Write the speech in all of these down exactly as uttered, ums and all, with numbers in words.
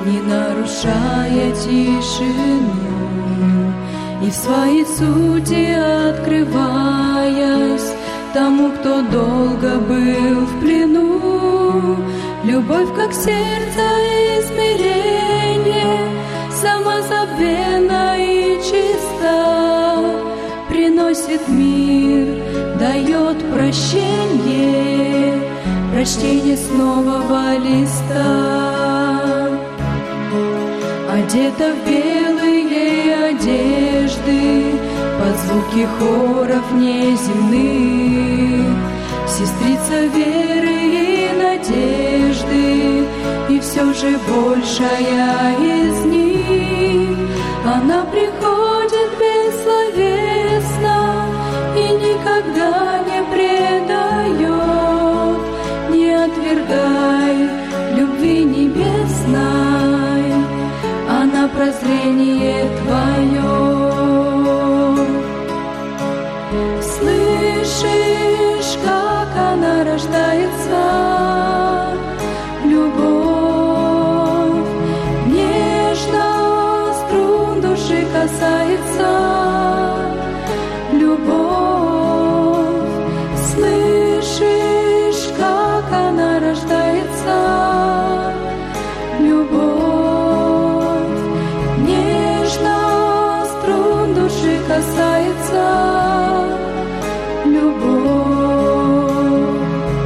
не нарушая тишину, и в своей сути открываясь тому, кто долго был в плену. Любовь, как сердце и смирение, самозабвенна и чиста, приносит мир, дает прощение, прочтение с нового листа. Одета в белые одежды, под звуки хоров неземных, сестрица веры и надежды, и все же большая из них. Она приходит бессловесно и никогда не предает. Не отвергай любви небесной, она прозрение твое. Слышишь, как она рождается, любовь нежно струн души касается, любовь. Слышишь, как она рождается, любовь нежно струн души касается, любовь.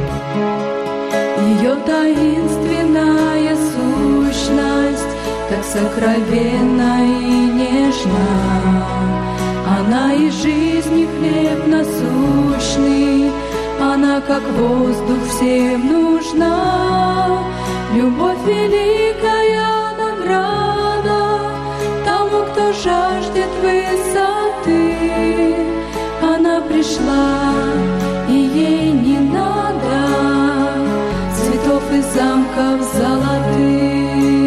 Ее таинственная сущность так сокровенна и нежна. Она и жизни хлеб насущный, она как воздух всем нужна. Любовь великая награда тому, кто жаждет высоты. Она пришла, и ей не надо цветов и замков золотых.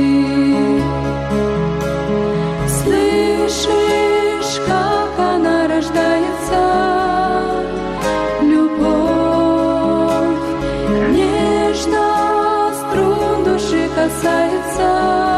Слышишь, как она рождается, любовь нежно струн души касается.